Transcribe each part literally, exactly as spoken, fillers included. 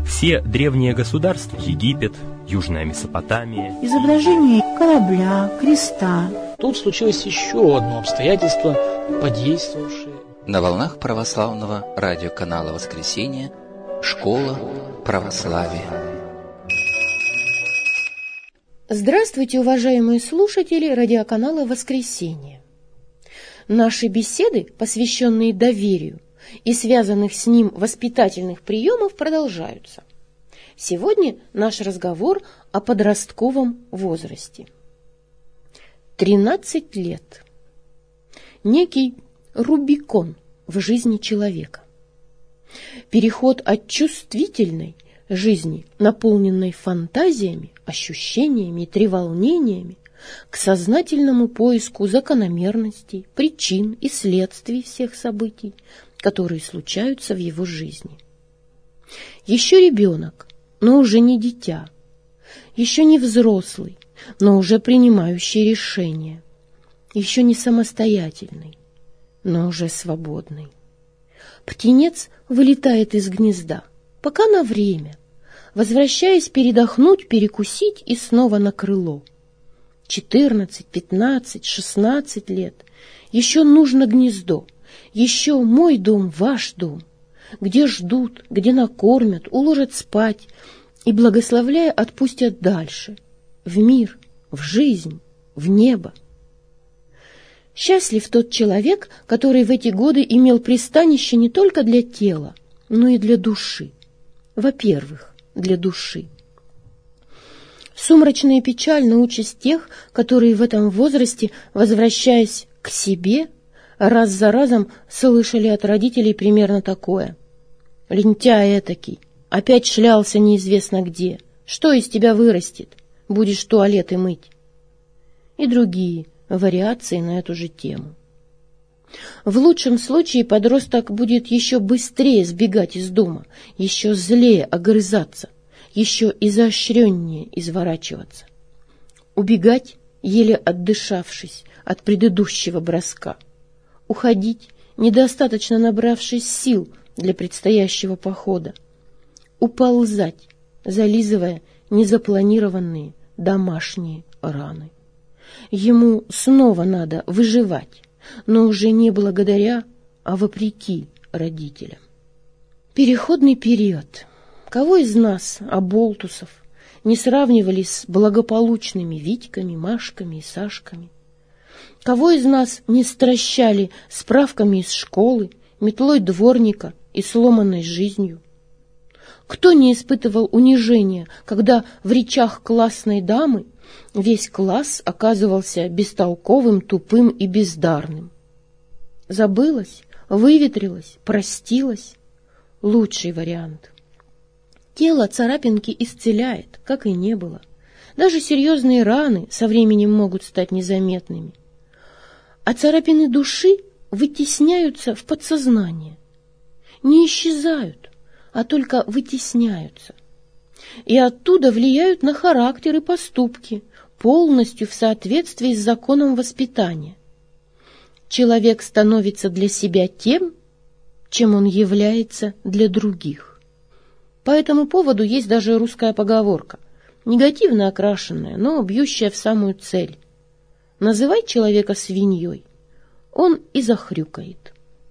Все древние государства, Египет, Южная Месопотамия. Изображение корабля, креста. Тут случилось еще одно обстоятельство, подействовавшее. На волнах православного радиоканала «Воскресенье» «Школа православия». Здравствуйте, уважаемые слушатели радиоканала «Воскресенье». Наши беседы, посвященные доверию и связанных с ним воспитательных приемов, продолжаются. Сегодня наш разговор о подростковом возрасте. тринадцать лет. Некий Рубикон в жизни человека. Переход от чувствительной жизни, наполненной фантазиями, ощущениями и треволнениями, к сознательному поиску закономерностей, причин и следствий всех событий, которые случаются в его жизни. Еще ребенок, но уже не дитя. Еще не взрослый, но уже принимающий решения. Еще не самостоятельный, но уже свободный. Птенец вылетает из гнезда, пока на время, возвращаясь передохнуть, перекусить и снова на крыло. Четырнадцать, пятнадцать, шестнадцать лет. Еще нужно гнездо. Еще мой дом, ваш дом. Где ждут, где накормят, уложат спать и, благословляя, отпустят дальше. В мир, в жизнь, в небо. Счастлив тот человек, который в эти годы имел пристанище не только для тела, но и для души. Во-первых, для души. Сумрачная печаль на участь тех, которые в этом возрасте, возвращаясь к себе, раз за разом слышали от родителей примерно такое. «Лентяй этакий, опять шлялся неизвестно где. Что из тебя вырастет? Будешь туалеты мыть». И другие вариации на эту же тему. В лучшем случае подросток будет еще быстрее сбегать из дома, еще злее огрызаться, еще изощреннее изворачиваться. Убегать, еле отдышавшись от предыдущего броска. Уходить, недостаточно набравшись сил для предстоящего похода. Уползать, зализывая незапланированные домашние раны. Ему снова надо выживать, но уже не благодаря, а вопреки родителям. Переходный период. Кого из нас, оболтусов, не сравнивали с благополучными Витьками, Машками и Сашками? Кого из нас не стращали справками из школы, метлой дворника и сломанной жизнью? Кто не испытывал унижения, когда в речах классной дамы весь класс оказывался бестолковым, тупым и бездарным? Забылось, выветрилось, простилось? Лучший вариант. Тело царапинки исцеляет, как и не было. Даже серьезные раны со временем могут стать незаметными. А царапины души вытесняются в подсознание. Не исчезают, а только вытесняются. И оттуда влияют на характер и поступки, полностью в соответствии с законом воспитания. Человек становится для себя тем, чем он является для других. По этому поводу есть даже русская поговорка, негативно окрашенная, но бьющая в самую цель. Называй человека свиньей, он и захрюкает.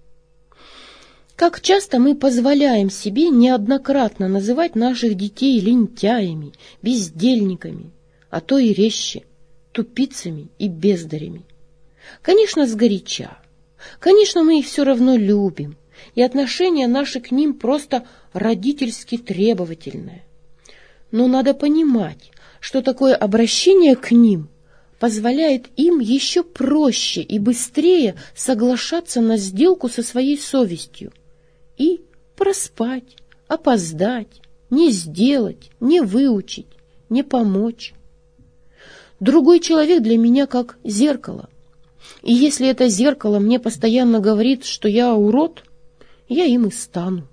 Как часто мы позволяем себе неоднократно называть наших детей лентяями, бездельниками, а то и резче, тупицами и бездарями. Конечно, сгоряча. Конечно, мы их все равно любим, и отношение наше к ним просто родительски требовательное. Но надо понимать, что такое обращение к ним позволяет им еще проще и быстрее соглашаться на сделку со своей совестью и проспать, опоздать, не сделать, не выучить, не помочь. Другой человек для меня как зеркало. И если это зеркало мне постоянно говорит, что я урод, я им и стану.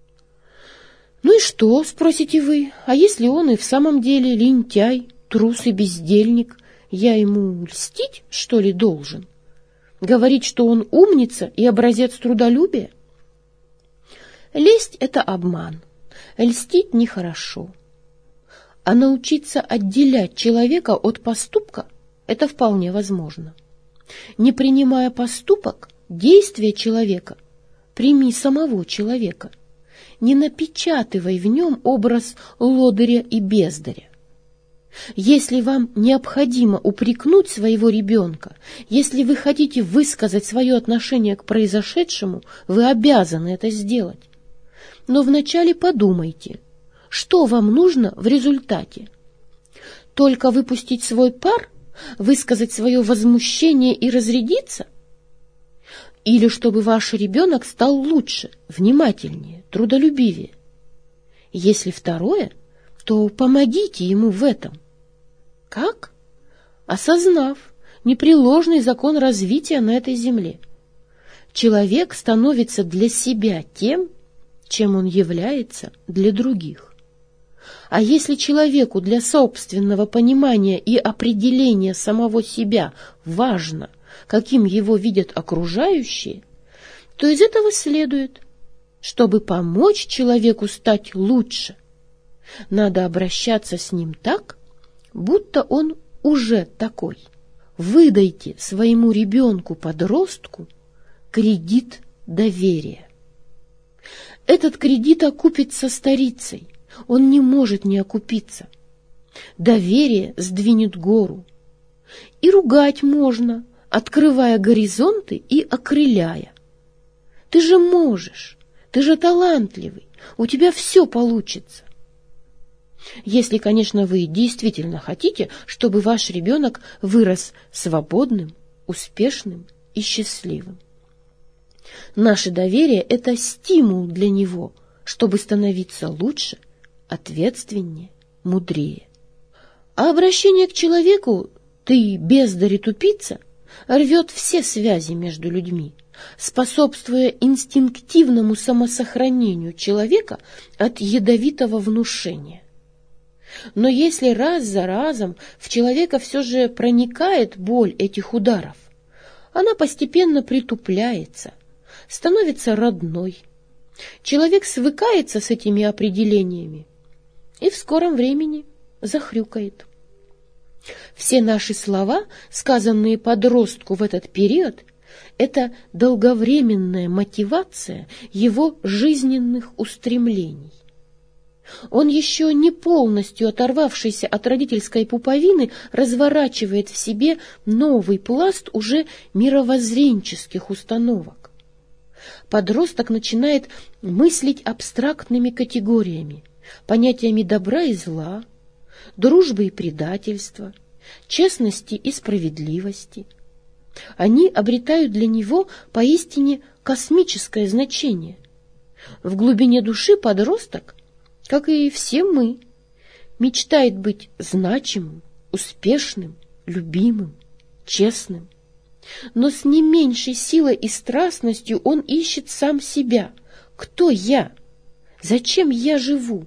Ну и что, спросите вы, а если он и в самом деле лентяй, трус и бездельник, я ему льстить, что ли, должен? Говорить, что он умница и образец трудолюбия? Лесть — это обман. Льстить нехорошо. А научиться отделять человека от поступка – это вполне возможно. Не принимая поступок, действие человека, прими самого человека. Не напечатывай в нем образ лодыря и бездаря. Если вам необходимо упрекнуть своего ребенка, если вы хотите высказать свое отношение к произошедшему, вы обязаны это сделать. Но вначале подумайте, что вам нужно в результате. Только выпустить свой пар, высказать свое возмущение и разрядиться? Или чтобы ваш ребенок стал лучше, внимательнее, трудолюбивее? Если второе, то помогите ему в этом. Как? Осознав непреложный закон развития на этой земле. Человек становится для себя тем, чем он является для других. А если человеку для собственного понимания и определения самого себя важно, каким его видят окружающие, то из этого следует, чтобы помочь человеку стать лучше, надо обращаться с ним так, будто он уже такой. Выдайте своему ребенку-подростку кредит доверия. Этот кредит окупится старицей, он не может не окупиться. Доверие сдвинет гору. И ругать можно, открывая горизонты и окрыляя. Ты же можешь, ты же талантливый, у тебя все получится. Если, конечно, вы действительно хотите, чтобы ваш ребенок вырос свободным, успешным и счастливым. Наше доверие – это стимул для него, чтобы становиться лучше, ответственнее, мудрее. А обращение к человеку «ты бездарь и тупица» рвет все связи между людьми, способствуя инстинктивному самосохранению человека от ядовитого внушения. Но если раз за разом в человека все же проникает боль этих ударов, она постепенно притупляется, становится родной. Человек свыкается с этими определениями и в скором времени захрюкает. Все наши слова, сказанные подростку в этот период, это долговременная мотивация его жизненных устремлений. Он еще не полностью оторвавшийся от родительской пуповины разворачивает в себе новый пласт уже мировоззренческих установок. Подросток начинает мыслить абстрактными категориями, понятиями добра и зла, дружбы и предательства, честности и справедливости. Они обретают для него поистине космическое значение. В глубине души подросток, как и все мы, мечтает быть значимым, успешным, любимым, честным. Но с не меньшей силой и страстностью он ищет сам себя. Кто я? Зачем я живу?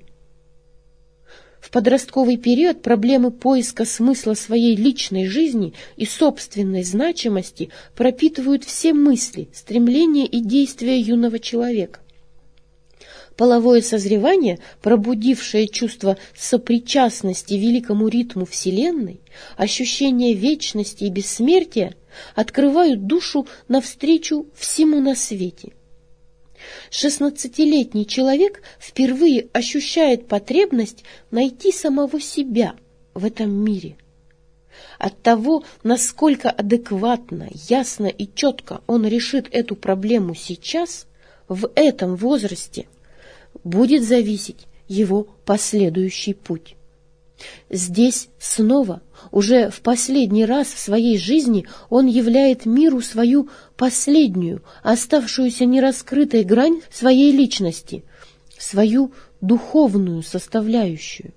В подростковый период проблемы поиска смысла своей личной жизни и собственной значимости пропитывают все мысли, стремления и действия юного человека. Половое созревание, пробудившее чувство сопричастности великому ритму Вселенной, ощущение вечности и бессмертия, открывают душу навстречу всему на свете. Шестнадцатилетний человек впервые ощущает потребность найти самого себя в этом мире. От того, насколько адекватно, ясно и четко он решит эту проблему сейчас, в этом возрасте, будет зависеть его последующий путь. Здесь снова, уже в последний раз в своей жизни, он являет миру свою последнюю, оставшуюся нераскрытой грань своей личности, свою духовную составляющую.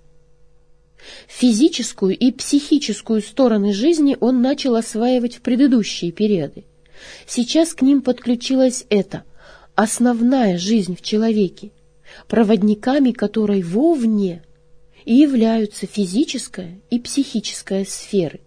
Физическую и психическую стороны жизни он начал осваивать в предыдущие периоды. Сейчас к ним подключилась эта, основная жизнь в человеке, проводниками которой вовне и являются физическая и психическая сферы.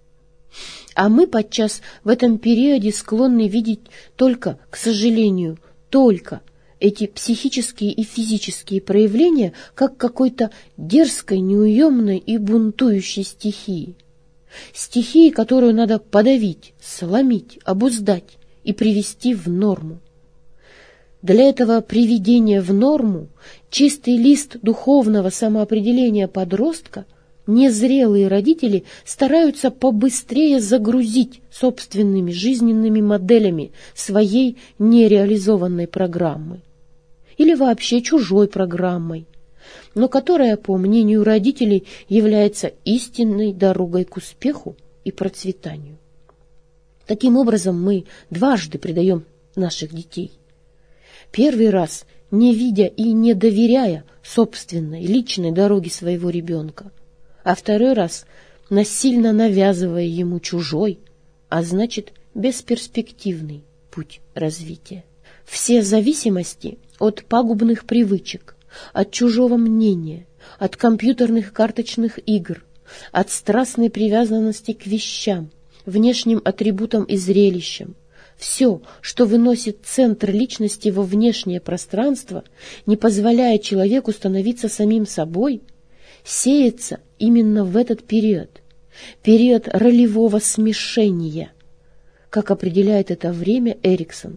А мы подчас в этом периоде склонны видеть только, к сожалению, только эти психические и физические проявления как какой-то дерзкой, неуемной и бунтующей стихии. Стихии, которую надо подавить, сломить, обуздать и привести в норму. Для этого приведения в норму чистый лист духовного самоопределения подростка незрелые родители стараются побыстрее загрузить собственными жизненными моделями своей нереализованной программы или вообще чужой программой, но которая, по мнению родителей, является истинной дорогой к успеху и процветанию. Таким образом, мы дважды предаем наших детей. Первый раз, не видя и не доверяя собственной личной дороге своего ребенка, а второй раз насильно навязывая ему чужой, а значит бесперспективный путь развития. Все зависимости от пагубных привычек, от чужого мнения, от компьютерных карточных игр, от страстной привязанности к вещам, внешним атрибутам и зрелищам, все, что выносит центр личности во внешнее пространство, не позволяя человеку становиться самим собой, сеется именно в этот период, период ролевого смешения, как определяет это время Эриксон.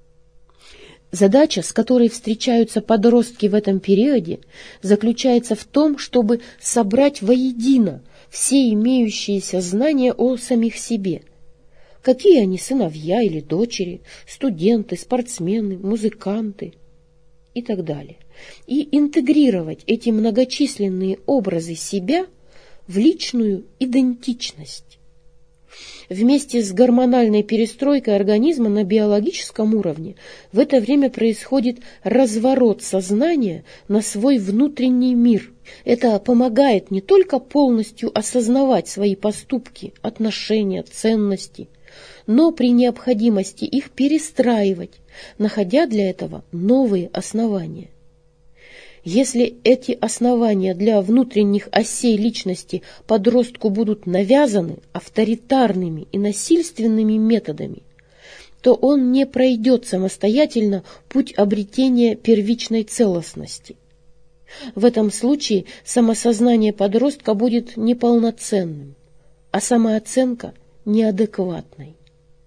Задача, с которой встречаются подростки в этом периоде, заключается в том, чтобы собрать воедино все имеющиеся знания о самих себе. Какие они сыновья или дочери, студенты, спортсмены, музыканты и так далее. И интегрировать эти многочисленные образы себя в личную идентичность. Вместе с гормональной перестройкой организма на биологическом уровне в это время происходит разворот сознания на свой внутренний мир. Это помогает не только полностью осознавать свои поступки, отношения, ценности, но при необходимости их перестраивать, находя для этого новые основания. Если эти основания для внутренних осей личности подростку будут навязаны авторитарными и насильственными методами, то он не пройдет самостоятельно путь обретения первичной целостности. В этом случае самосознание подростка будет неполноценным, а самооценка неадекватной.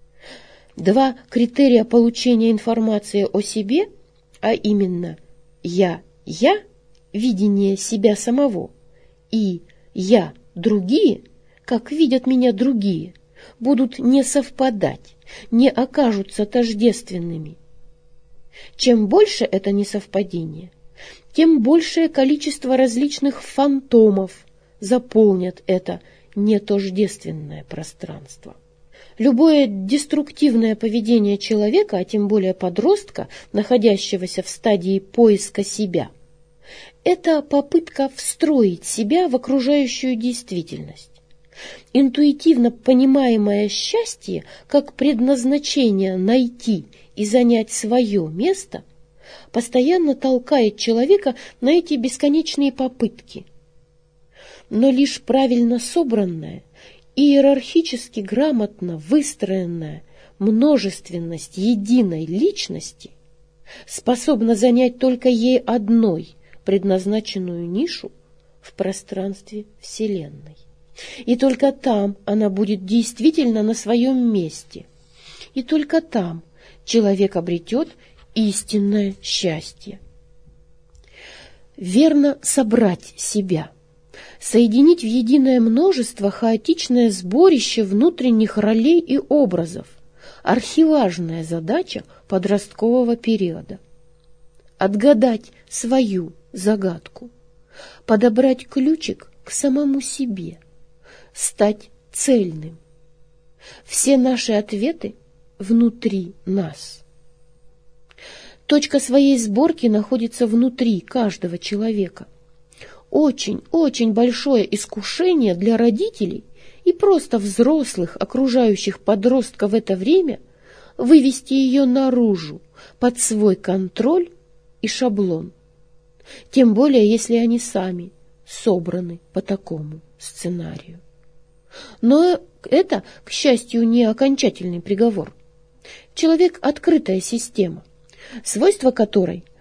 Два критерия получения информации о себе, а именно «я» «я» – видение себя самого, и «я» – другие, как видят меня другие, будут не совпадать, не окажутся тождественными. Чем больше это несовпадение, тем большее количество различных фантомов заполнят это нетождественное пространство. Любое деструктивное поведение человека, а тем более подростка, находящегося в стадии поиска себя, это попытка встроить себя в окружающую действительность. Интуитивно понимаемое счастье как предназначение найти и занять свое место постоянно толкает человека на эти бесконечные попытки. Но лишь правильно собранная, иерархически грамотно выстроенная множественность единой личности способна занять только ей одной предназначенную нишу в пространстве Вселенной. И только там она будет действительно на своем месте. И только там человек обретет истинное счастье. Верно собрать себя, соединить в единое множество хаотичное сборище внутренних ролей и образов – архиважная задача подросткового периода. Отгадать свою загадку, подобрать ключик к самому себе, стать цельным. Все наши ответы внутри нас. Точка своей сборки находится внутри каждого человека. Очень-очень большое искушение для родителей и просто взрослых, окружающих подростка в это время, вывести ее наружу, под свой контроль и шаблон. Тем более, если они сами собраны по такому сценарию. Но это, к счастью, не окончательный приговор. Человек – открытая система, свойства которой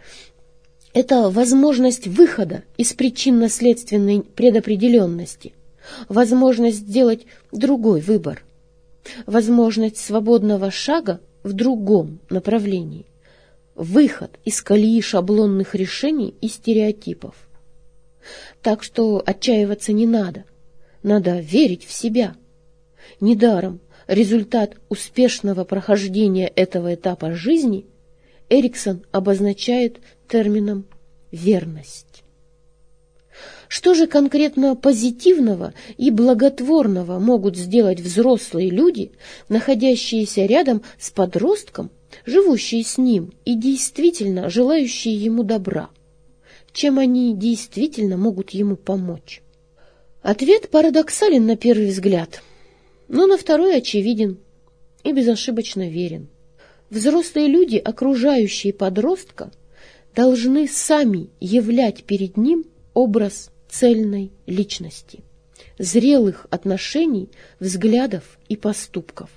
Это возможность выхода из причинно-следственной предопределенности, возможность сделать другой выбор, возможность свободного шага в другом направлении, выход из колеи шаблонных решений и стереотипов. Так что отчаиваться не надо, надо верить в себя. Недаром результат успешного прохождения этого этапа жизни Эриксон обозначает термином «верность». Что же конкретно позитивного и благотворного могут сделать взрослые люди, находящиеся рядом с подростком, живущие с ним и действительно желающие ему добра? Чем они действительно могут ему помочь? Ответ парадоксален на первый взгляд, но на второй очевиден и безошибочно верен. Взрослые люди, окружающие подростка, должны сами являть перед ним образ цельной личности, зрелых отношений, взглядов и поступков.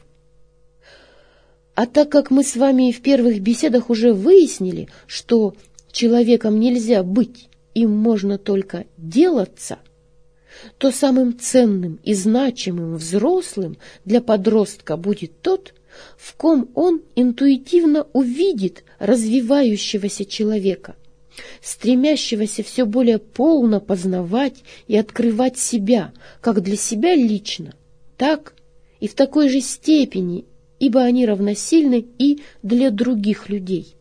А так как мы с вами в первых беседах уже выяснили, что человеком нельзя быть, им можно только делаться, то самым ценным и значимым взрослым для подростка будет тот, в ком он интуитивно увидит развивающегося человека, стремящегося все более полно познавать и открывать себя, как для себя лично, так и в такой же степени, ибо они равносильны и для других людей.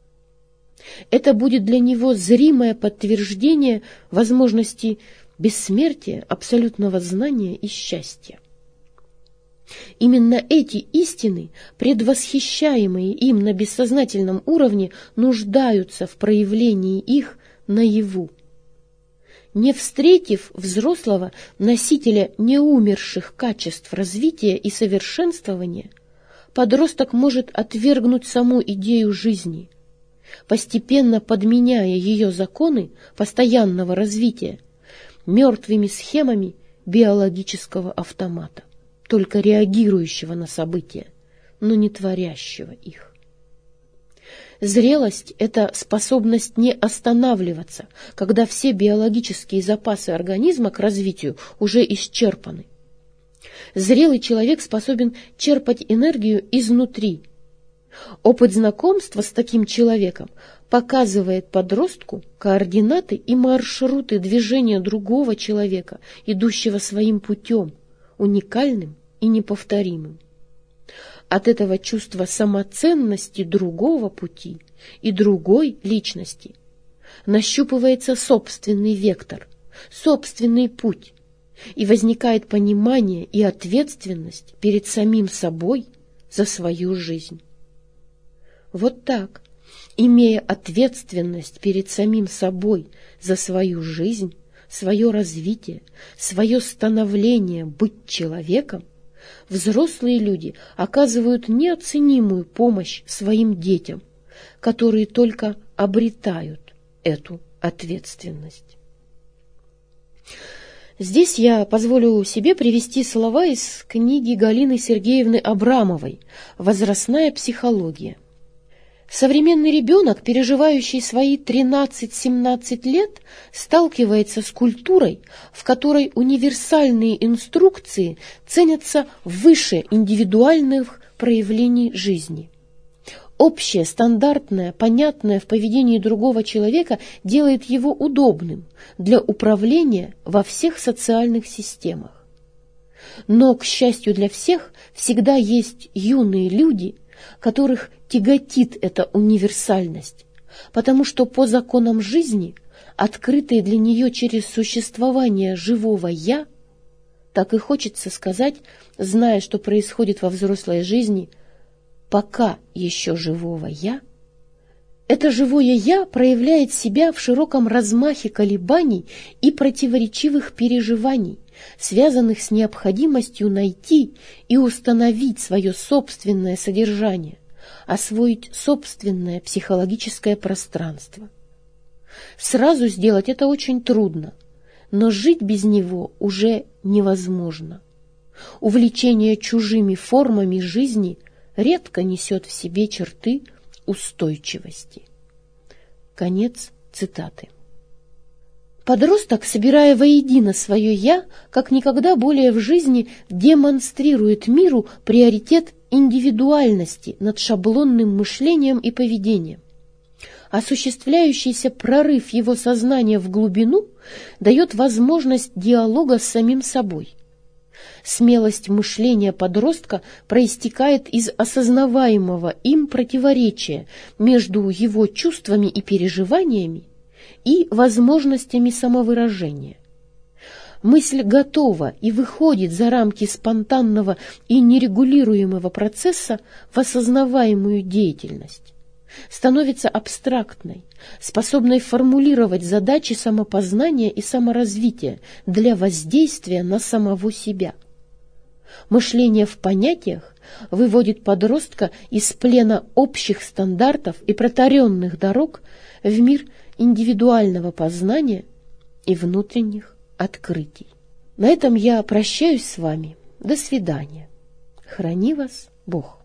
Это будет для него зримое подтверждение возможности бессмертия, абсолютного знания и счастья. Именно эти истины, предвосхищаемые им на бессознательном уровне, нуждаются в проявлении их наяву. Не встретив взрослого носителя неумерших качеств развития и совершенствования, подросток может отвергнуть саму идею жизни, постепенно подменяя ее законы постоянного развития мертвыми схемами биологического автомата, только реагирующего на события, но не творящего их. Зрелость – это способность не останавливаться, когда все биологические запасы организма к развитию уже исчерпаны. Зрелый человек способен черпать энергию изнутри. Опыт знакомства с таким человеком показывает подростку координаты и маршруты движения другого человека, идущего своим путем, уникальным и неповторимым. От этого чувства самоценности другого пути и другой личности нащупывается собственный вектор, собственный путь, и возникает понимание и ответственность перед самим собой за свою жизнь. Вот так, имея ответственность перед самим собой за свою жизнь, свое развитие, свое становление быть человеком, взрослые люди оказывают неоценимую помощь своим детям, которые только обретают эту ответственность. Здесь я позволю себе привести слова из книги Галины Сергеевны Абрамовой «Возрастная психология». Современный ребенок, переживающий свои тринадцать-семнадцать лет, сталкивается с культурой, в которой универсальные инструкции ценятся выше индивидуальных проявлений жизни. Общее, стандартное, понятное в поведении другого человека делает его удобным для управления во всех социальных системах. Но, к счастью для всех, всегда есть юные люди, которых тяготит эта универсальность, потому что по законам жизни, открытые для нее через существование живого «я», так и хочется сказать, зная, что происходит во взрослой жизни, пока еще живого «я», это живое «я» проявляет себя в широком размахе колебаний и противоречивых переживаний, связанных с необходимостью найти и установить свое собственное содержание, освоить собственное психологическое пространство. Сразу сделать это очень трудно, но жить без него уже невозможно. Увлечение чужими формами жизни редко несет в себе черты устойчивости. Конец цитаты. Подросток, собирая воедино свое «я», как никогда более в жизни демонстрирует миру приоритет индивидуальности над шаблонным мышлением и поведением. Осуществляющийся прорыв его сознания в глубину дает возможность диалога с самим собой. Смелость мышления подростка проистекает из осознаваемого им противоречия между его чувствами и переживаниями и возможностями самовыражения. Мысль готова и выходит за рамки спонтанного и нерегулируемого процесса в осознаваемую деятельность, становится абстрактной, способной формулировать задачи самопознания и саморазвития для воздействия на самого себя. Мышление в понятиях выводит подростка из плена общих стандартов и протаренных дорог в мир индивидуального познания и внутренних открытий. На этом я прощаюсь с вами. До свидания. Храни вас Бог.